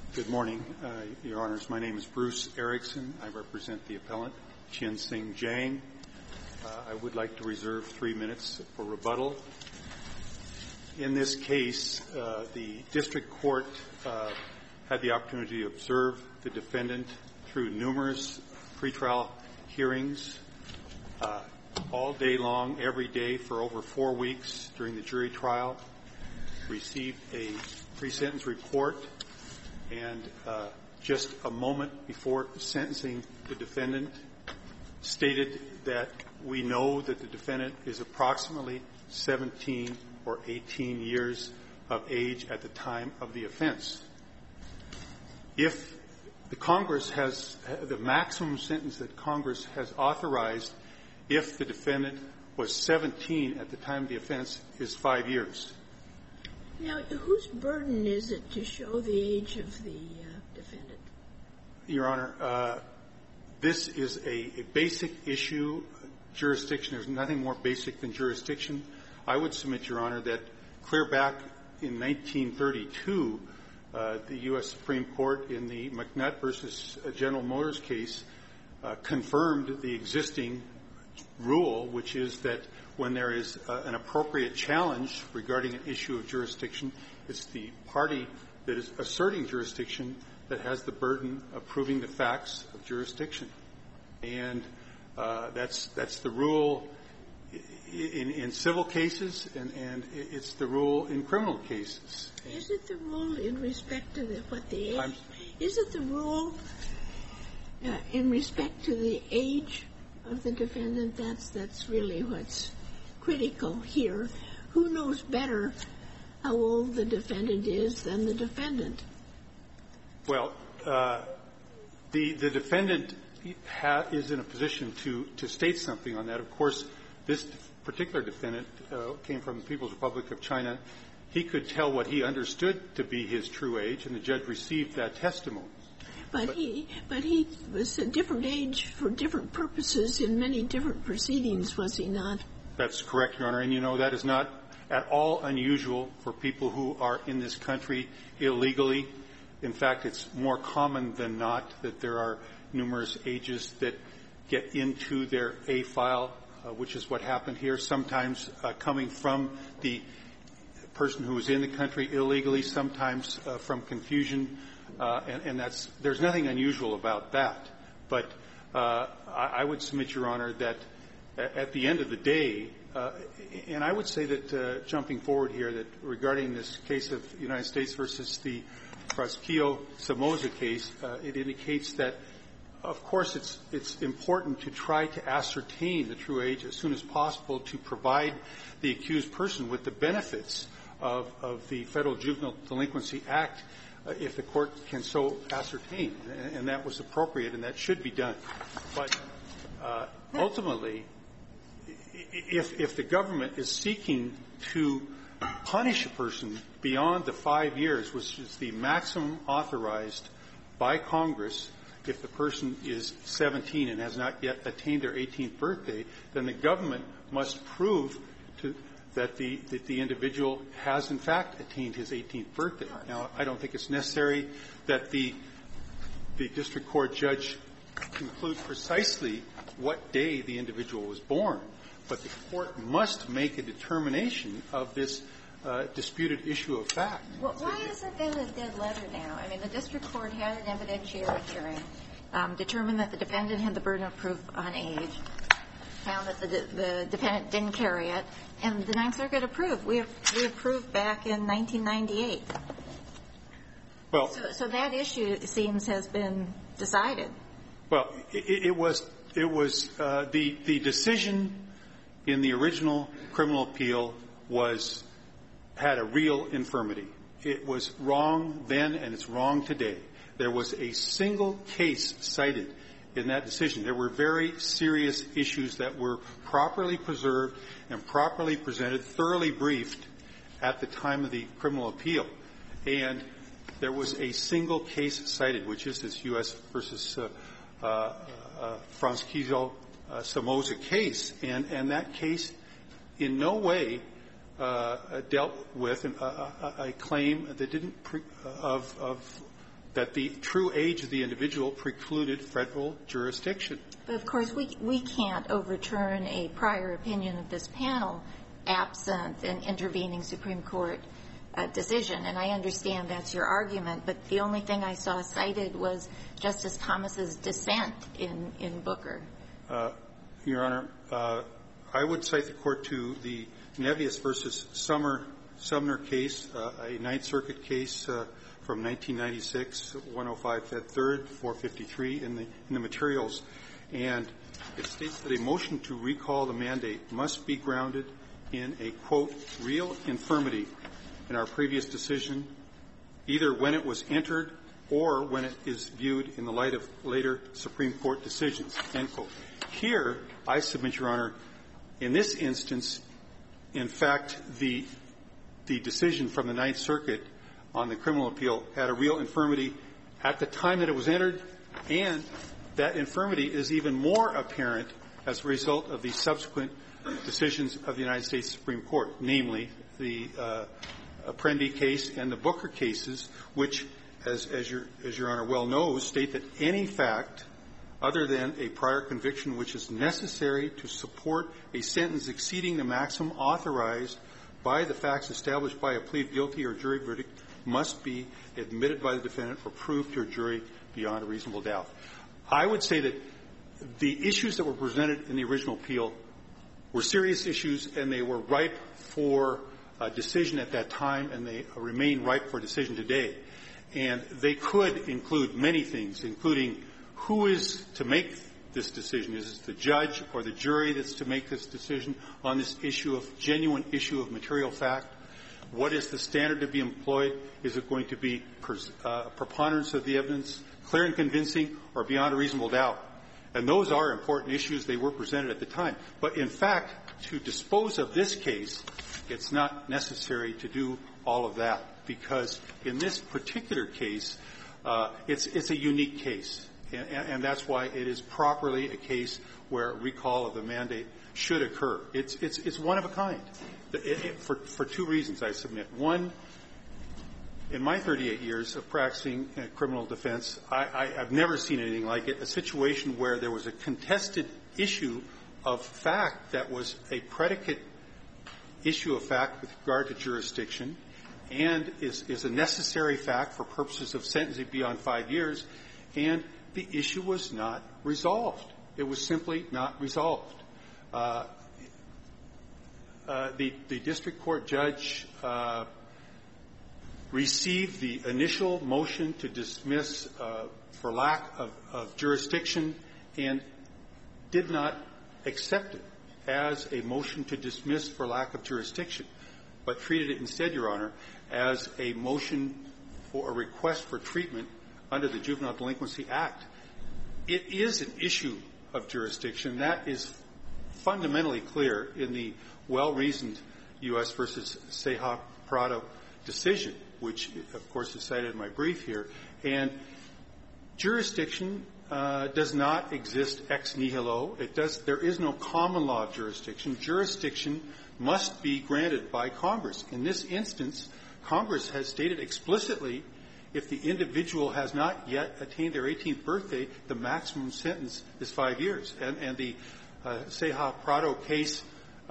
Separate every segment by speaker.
Speaker 1: Good morning, Your Honors. My name is Bruce Erickson. I represent the appellant, Chien Sing Jiang. I would like to reserve 3 minutes for rebuttal. In this case, the district court had the opportunity to observe the defendant through numerous pretrial hearings all day long, every day for over 4 weeks during the jury trial, received a pre-sentence report, and just a moment before sentencing the defendant stated that we know that the defendant is approximately 17 or 18 years of age at the time of the offense. If the Congress has the maximum sentence that Congress has authorized if the defendant was 17 at the time of the offense is 5 years.
Speaker 2: Now, whose burden is it to show the age of the defendant?
Speaker 1: Your Honor, this is a basic issue, jurisdiction. There's nothing more basic than jurisdiction. I would submit, Your Honor, that clear back in 1932, the U.S. Supreme Court in the McNutt versus General Motors case confirmed the existing rule, which is that when there is an appropriate challenge regarding an issue of jurisdiction, it's the party that is asserting jurisdiction that has the burden of proving the facts of jurisdiction. And that's the rule in civil cases, and it's the rule in criminal cases.
Speaker 2: Is it the rule in respect to what the age? Is it the rule in respect to the age of the defendant? That's really what's critical here. Who knows better how old the defendant is than the defendant?
Speaker 1: Well, the defendant is in a position to state something on that. Of course, this particular defendant came from the People's Republic of China. He could tell what he understood to be his true age, and the judge received that testimony.
Speaker 2: But he was a different age for different purposes in many different proceedings, was he not?
Speaker 1: That's correct, Your Honor. And, you know, that is not at all unusual for people who are in this country illegally. In fact, it's more common than not that there are numerous ages that get into their A file, which is what happened here, sometimes coming from the person who is in the country illegally, sometimes from confusion. And there's nothing unusual about that. But I would submit, Your Honor, that at the end of the day, and I would say that, jumping forward here, that regarding this case of United States versus the Frasquillo-Somoza case, it indicates that, of course, it's important to try to ascertain the true age as soon as possible to provide the accused person with the benefits of the Federal Juvenile Delinquency Act if the court can so ascertain. And that was appropriate, and that should be done. But ultimately, if the government is seeking to punish a person beyond the 5 years, which is the maximum authorized by Congress, if the person is 17 and has not yet attained their 18th birthday, then the government must prove that the individual has, in fact, attained his 18th birthday. Now, I don't think it's necessary that the district court judge conclude precisely what day the individual was born, but the court must make a determination of this disputed issue of fact.
Speaker 3: Well, why isn't there a dead letter now? I mean, the district court had an evidentiary hearing, determined that the defendant had the burden of proof on age, found that the defendant didn't carry it, and the Ninth Circuit approved. We approved back in 1998.
Speaker 1: Well,
Speaker 3: so that issue, it seems, has been decided.
Speaker 1: Well, it was the decision in the original criminal appeal had a real infirmity. It was wrong then, and it's wrong today. There was a single case cited in that decision. There were very serious issues that were properly preserved and properly presented, thoroughly briefed at the time of the criminal appeal. And there was a single case cited, which is this U.S. versus Frasquillo-Somoza case. And that case in no way dealt with a claim that didn't of that the true age of the individual precluded federal jurisdiction.
Speaker 3: But, of course, we can't overturn a prior opinion of this panel absent an intervening Supreme Court decision. And I understand that's your argument, but the only thing I saw cited was Justice Thomas's dissent in Booker.
Speaker 1: Your Honor, I would cite the Court to the Nevius versus Sumner case, a Ninth Circuit case from 1996, 105 Fed 3rd, 453 in the materials. And it states that a motion to recall the mandate must be grounded in a, quote, real infirmity in our previous decision, either when it was entered or when it is viewed in the light of later Supreme Court decisions, end quote. Here, I submit, Your Honor, in this instance, in fact, the decision from the Ninth Circuit on the criminal appeal had a real infirmity at the time that it was entered, and that infirmity is even more apparent as a result of the subsequent decisions of the United States Supreme Court, namely the Apprendi case and the Booker cases, which, as Your Honor well knows, state that any fact other than a prior conviction which is necessary to support a sentence exceeding the maximum authorized by the facts established by a plea of guilty or jury verdict must be admitted by the defendant or proved to a jury beyond a reasonable doubt. I would say that the issues that were presented in the original appeal were serious issues, and they were ripe for a decision at that time, and they remain ripe for a decision today. And they could include many things, including who is to make this decision. Is it the judge or the jury that's to make this decision on this issue of genuine issue of material fact? What is the standard to be employed? Is it going to be preponderance of the evidence, clear and convincing, or beyond a reasonable doubt? And those are important issues. They were presented at the time. But, in fact, to dispose of this case, it's not necessary to do all of that, because in this particular case, it's a unique case. And that's why it is properly a case where recall of the mandate should occur. It's one of a kind, for two reasons, I submit. One, in my 38 years of practicing criminal defense, I've never seen anything like it, a situation where there was a contested issue of fact that was a predicate issue of fact with regard to jurisdiction and is a necessary fact for purposes of sentencing beyond 5 years, and the issue was not resolved. It was simply not resolved. The district court judge received the initial motion to dismiss for lack of jurisdiction and did not accept it as a motion to dismiss for lack of jurisdiction, but treated it instead, Your Honor, as a motion for a request for treatment under the Juvenile Delinquency Act. It is an issue of jurisdiction. That is fundamentally clear in the well-reasoned U.S. versus Ceja-Prado decision, which, of course, is cited in my brief here. And jurisdiction does not exist ex nihilo. There is no common law of jurisdiction. Jurisdiction must be granted by Congress. In this instance, Congress has stated explicitly if the individual has not yet attained their 18th birthday, the maximum sentence is 5 years. And the Ceja-Prado case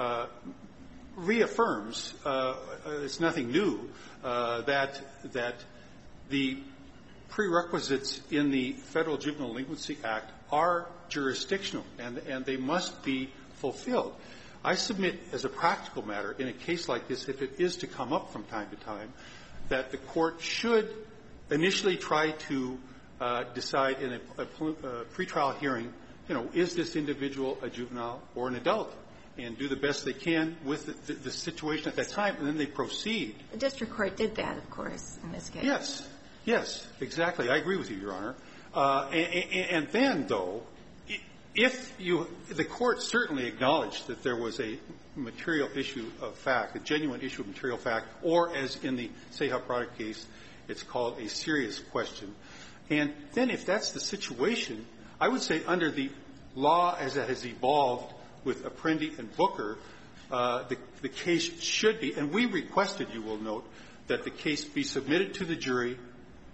Speaker 1: reaffirms, it's nothing new, that the prerequisites in the Federal Juvenile Delinquency Act are jurisdictional, and they must be fulfilled. I submit as a practical matter, in a case like this, if it is to come up from time to time, that the court should initially try to decide in a pretrial hearing, is this individual a juvenile or an adult, and do the best they can with the situation at that time, and then they proceed.
Speaker 3: The district court did that, of course, in this case. Yes, exactly. I agree with you, Your Honor. And then, though, the court certainly acknowledged that there was a material issue of fact, a genuine issue of material fact, or as in the Ceja-Prado case, it's called a serious question. And then if that's the situation, I would say under the law as it has evolved with Apprendi and Booker, the case should be, and we requested, you will note, that the case be submitted to the jury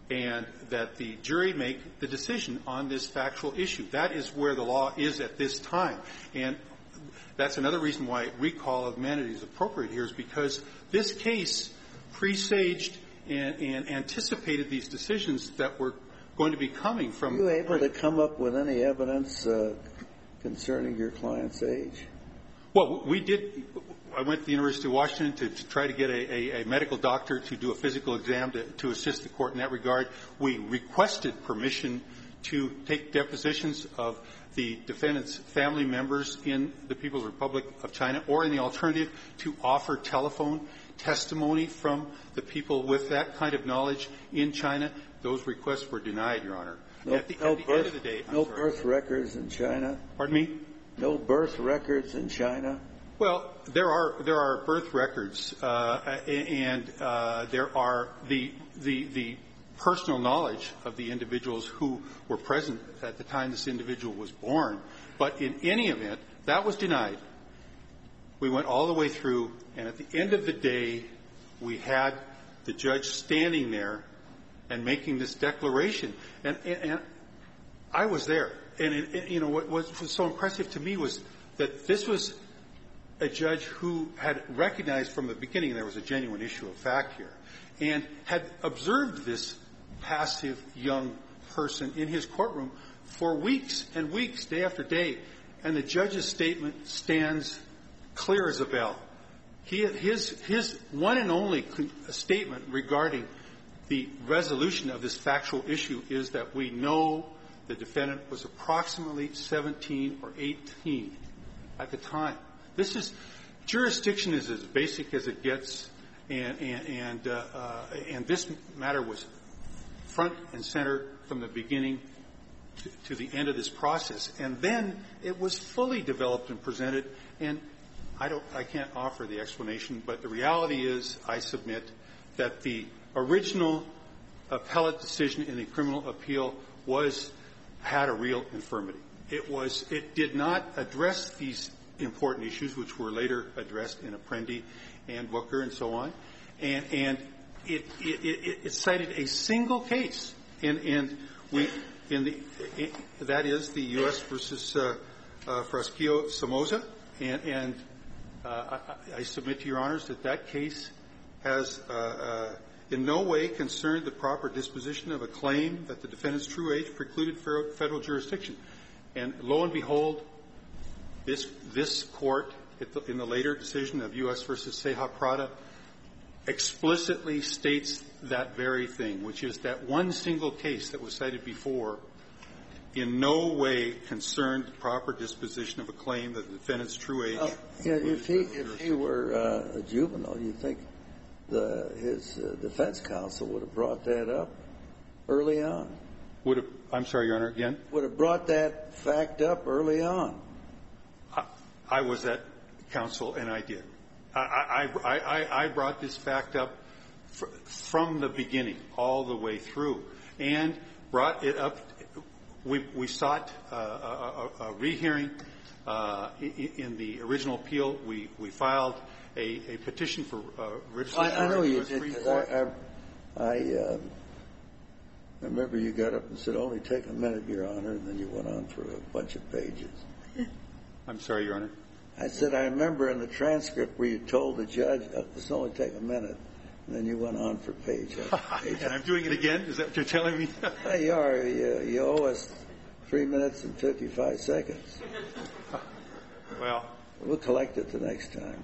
Speaker 1: and that the jury make the decision on this factual issue. That is where the law is at this time. And that's another reason why recall of mandamus is appropriate here, is because this case presaged and anticipated these decisions that were going to be coming from.
Speaker 4: Were you able to come up with any evidence concerning your client's age?
Speaker 1: Well, we did. I went to the University of Washington to try to get a medical doctor to do a physical exam to assist the court in that regard. We requested permission to take depositions of the defendant's family members in the People's Republic of China, or in the alternative, to offer telephone testimony from the people with that kind of knowledge in China. Those requests were denied, Your Honor. At the end of the day,
Speaker 4: no birth records in China?
Speaker 1: Pardon me?
Speaker 4: No birth records in China?
Speaker 1: Well, there are birth records, and there are the personal knowledge of the individuals who were present at the time this individual was born. But in any event, that was denied. We went all the way through, and at the end of the day, we had the judge standing there and making this declaration. And I was there. And, you know, what was so impressive to me was that this was a judge who had recognized from the beginning there was a genuine issue of fact here, and had observed this passive young person in his courtroom for weeks and weeks, day after day. And the judge's statement stands clear as a bell. His one and only statement regarding the resolution of this factual issue is that we know the defendant was approximately 17 or 18 at the time. This is jurisdiction is as basic as it gets, and this matter was front and center from the beginning to the end of this process. And then it was fully developed and presented, and I can't offer the explanation, but the reality is, I submit, that the original appellate decision in the criminal appeal had a real infirmity. It did not address these important issues, which were later addressed in Apprendi and Booker and so on, and it cited a single case, that is the U.S. versus Frasquillo Somoza, and I submit to Your Honors that case has in no way concerned the proper disposition of a claim that the defendant's true age precluded federal jurisdiction. And lo and behold, this court, in the later decision of U.S. versus Ceja Prada, explicitly states that very thing, which is that one single case that was cited before in no way concerned the proper disposition of a claim that the defendant's true age.
Speaker 4: If he were a juvenile, you think his defense counsel would have brought that up early on? I'm sorry, Your Honor, again? Would have brought that fact up early on.
Speaker 1: I was at counsel, and I did. I brought this fact up from the beginning all the way through, and brought it up. We sought a rehearing in the original appeal. We filed a petition for registration.
Speaker 4: I know you did, because I remember you got up and said, "Only take a minute, Your Honor," and then you went on for a bunch of pages.
Speaker 1: I'm sorry, Your Honor.
Speaker 4: I said, I remember in the transcript where you told the judge, "This will only take a minute," and then you went on for page after page.
Speaker 1: And I'm doing it again? Is that what you're telling me?
Speaker 4: You are. You owe us 3 minutes and 55 seconds.
Speaker 1: Well,
Speaker 4: we'll collect it the next time.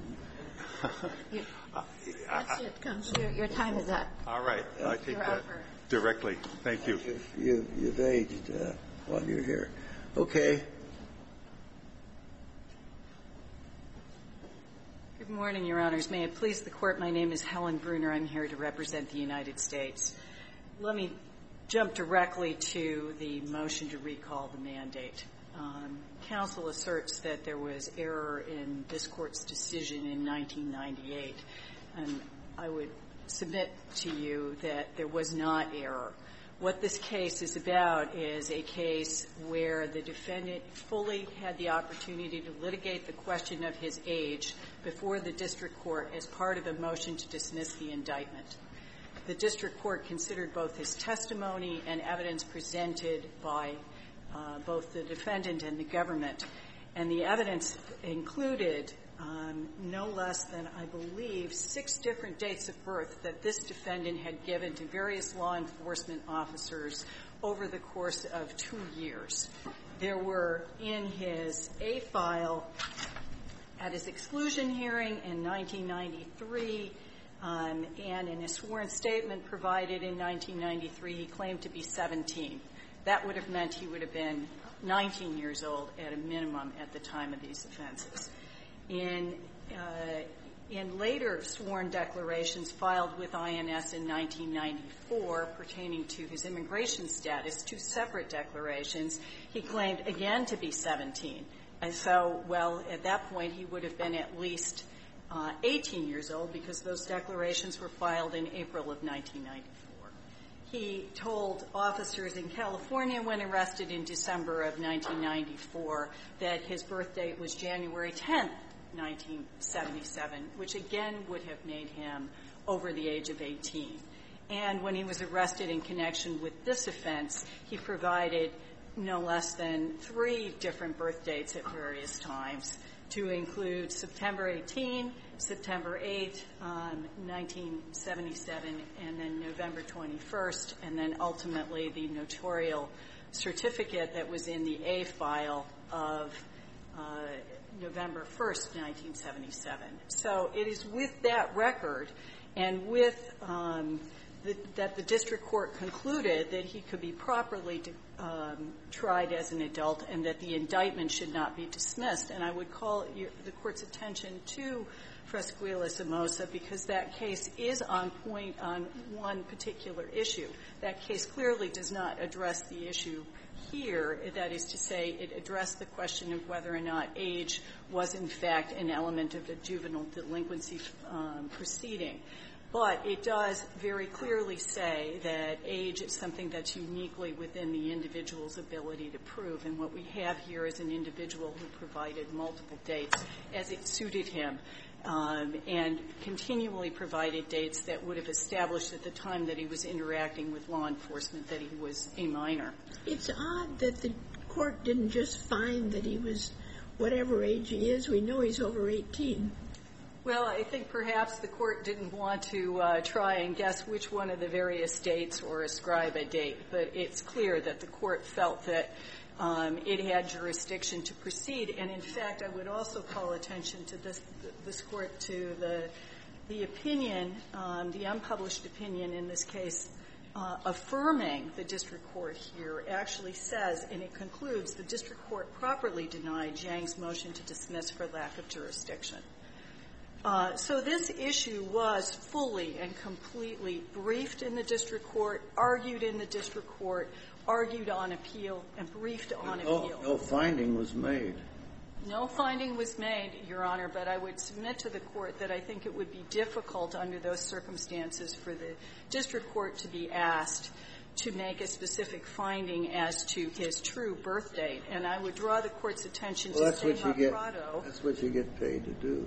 Speaker 2: That's it, Counselor.
Speaker 3: Your time is up.
Speaker 1: All right. I take that directly. Thank you.
Speaker 4: You've aged while you're here. Okay.
Speaker 5: Good morning, Your Honors. May it please the Court, my name is Helen Bruner. I'm here to represent the United States. Let me jump directly to the motion to recall the mandate. Counsel asserts that there was error in this Court's decision in 1998, and I would submit to you that there was not error. What this case is about is a case where the defendant fully had the opportunity to litigate the question of his age before the district court as part of a motion to dismiss the indictment. the district court considered both his testimony and evidence presented by both the defendant and the government. And the evidence included no less than, I believe, 6 different dates of birth that this defendant had given to various law enforcement officers over the course of 2 years. There were in his A file at his exclusion hearing in 1993, and in a sworn statement provided in 1993, he claimed to be 17. That would have meant he would have been 19 years old at a minimum at the time of these offenses. In later sworn declarations filed with INS in 1994 pertaining to his immigration status, 2 separate declarations, he claimed again to be 17. And so, well, at that point, he would have been at least 18 years old because those declarations were filed in April of 1994. He told officers in California when arrested in December of 1994 that his birth date was January 10th, 1977, which again would have made him over the age of 18. And when he was arrested in connection with this offense, he provided no less than 3 different birth dates at various times, to include September 18, September 8, 1977, and then November 21st, and then ultimately the notarial certificate that was in the A file of November 1st, 1977. So it is with that record and with that the district court concluded that he could be properly tried as an adult and that the indictment should not be dismissed. And I would call the Court's attention to Fresquilla-Somoza because that case is on point on one particular issue. That case clearly does not address the issue here. That is to say, it addressed the question of whether or not age was, in fact, an element of the juvenile delinquency proceeding. But it does very clearly say that age is something that's uniquely within the individual's ability to prove. And what we have here is an individual who provided multiple dates as it suited him and continually provided dates that would have established at the time that he was interacting with law enforcement that he was a minor.
Speaker 2: It's odd that the court didn't just find that he was whatever age he is. We know he's over 18.
Speaker 5: Well, I think perhaps the court didn't want to try and guess which one of the various dates or ascribe a date, but it's clear that the court felt that it had jurisdiction to proceed. And, in fact, I would also call attention to this court to the opinion, the unpublished opinion in this case, affirming the district court here actually says, and it concludes, the district court properly denied Zhang's motion to dismiss for lack of jurisdiction. So this issue was fully and completely briefed in the district court, argued in the district court, argued on appeal, and briefed on appeal.
Speaker 4: No finding was made.
Speaker 5: No finding was made, Your Honor, but I would submit to the court that I think it would be difficult under those circumstances for the district court to be asked to make a specific finding as to his true birth date. And I would draw the court's attention to Seha Prado. That's
Speaker 4: what you get paid to do.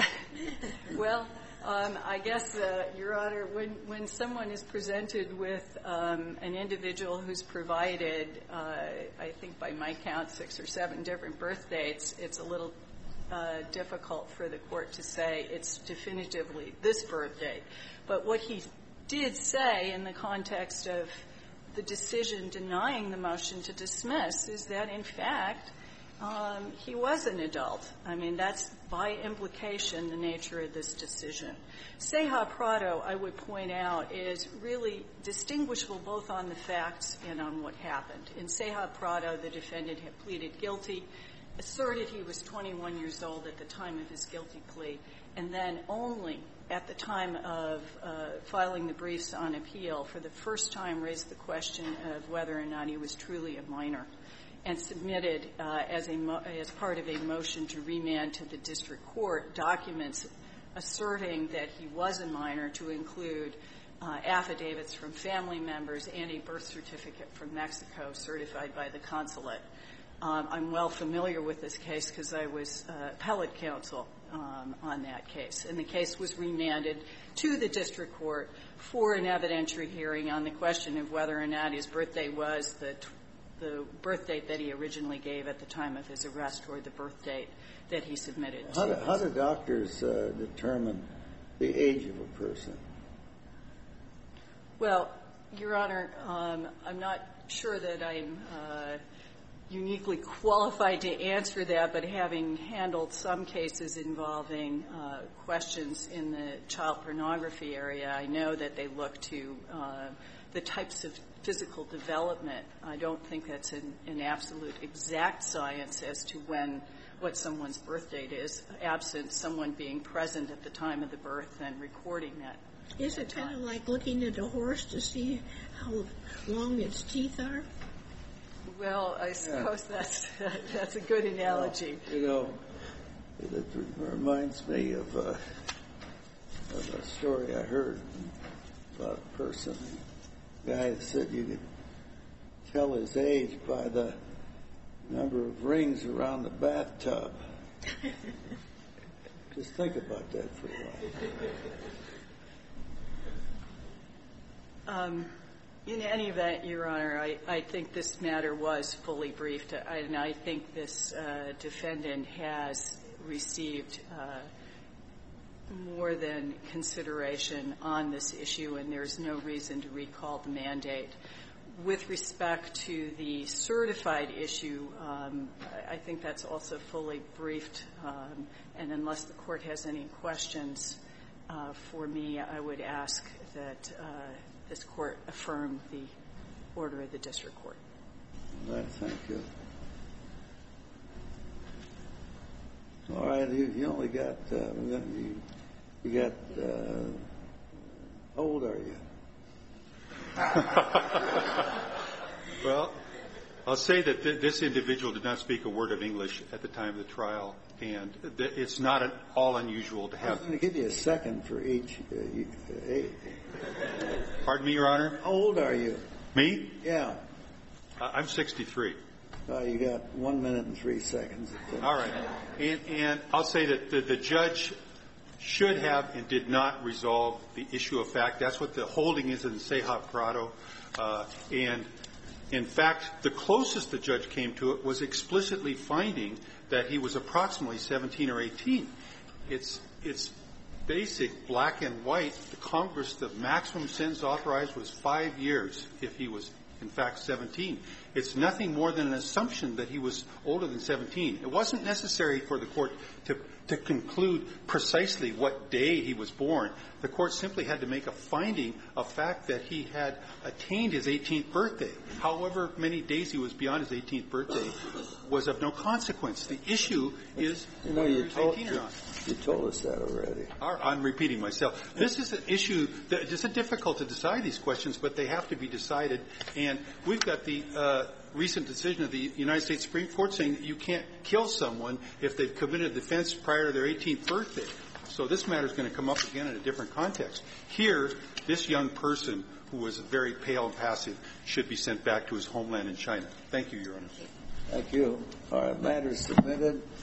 Speaker 5: Well, I guess, Your Honor, when someone is presented with an individual who's provided, I think by my count, 6 or 7 different birth dates, it's a little difficult for the court to say it's definitively this birth date. But what he did say in the context of the decision denying the motion to dismiss is that, in fact, he was an adult. I mean, that's by implication the nature of this decision. Seha Prado, I would point out, is really distinguishable both on the facts and on what happened. In Seha Prado, the defendant had pleaded guilty, asserted he was 21 years old at the time of his guilty plea, and then only at the time of filing the briefs on appeal for the first time raised the question of whether or not he was truly a minor, and submitted as part of a motion to remand to the district court documents asserting that he was a minor, to include affidavits from family members and a birth certificate from Mexico certified by the consulate. I'm well familiar with this case because I was appellate counsel on that case. And the case was remanded to the district court for an evidentiary hearing on the question of whether or not his birthday was the birth date that he originally gave at the time of his arrest or the birth date that he submitted.
Speaker 4: How do doctors determine the age of a person?
Speaker 5: Well, Your Honor, I'm not sure that I'm uniquely qualified to answer that, but having handled some cases involving questions in the child pornography area, I know that they look to the types of physical development. I don't think that's an absolute exact science as to what someone's birth date is, absent someone being present at the time of the birth and recording that.
Speaker 2: Is it kind of like looking at a horse to see how long its teeth are?
Speaker 5: Well, I suppose that's a good analogy.
Speaker 4: Well, you know, it reminds me of a story I heard about a person. A guy said you could tell his age by the number of rings around the bathtub. Just think about that for a while.
Speaker 5: In any event, Your Honor, I think this matter was fully briefed, and I think this defendant has received more than consideration on this issue, and there's no reason to recall the mandate. With respect to the certified issue, I think that's also fully briefed, and unless the Court has any questions for me, I would ask that this Court affirm the order of the District Court.
Speaker 4: All right, thank you. All right, you only got, how old are you?
Speaker 1: Well, I'll say that this individual did not speak a word of English at the time of the trial, and it's not at all unusual to have.
Speaker 4: I'm going to give you a second for each age.
Speaker 1: Pardon me, Your Honor?
Speaker 4: How old are you?
Speaker 1: Me?
Speaker 4: Yeah.
Speaker 1: I'm 63.
Speaker 4: You got 1 minute and 3 seconds.
Speaker 1: All right. And I'll say that the judge should have and did not resolve the issue of fact. That's what the holding is in Seja Prado. And, in fact, the closest the judge came to it was explicitly finding that he was approximately 17 or 18. It's basic, black and white. The maximum sentence authorized was 5 years if he was, in fact, 17. It's nothing more than an assumption that he was older than 17. It wasn't necessary for the Court to conclude precisely what day he was born. The Court simply had to make a finding of fact that he had attained his 18th birthday. However many days he was beyond his 18th birthday was of no consequence. The issue is whether he was 18 or not.
Speaker 4: You told us that already.
Speaker 1: I'm repeating myself. This is an issue that it's difficult to decide these questions, but they have to be decided. And we've got the recent decision of the United States Supreme Court saying that you can't kill someone if they've committed an offense prior to their 18th birthday. So this matter is going to come up again in a different context. Here, this young person, who was very pale and passive, should be sent back to his homeland in China. Thank you, Your Honor.
Speaker 4: Thank you. All right, matter is submitted.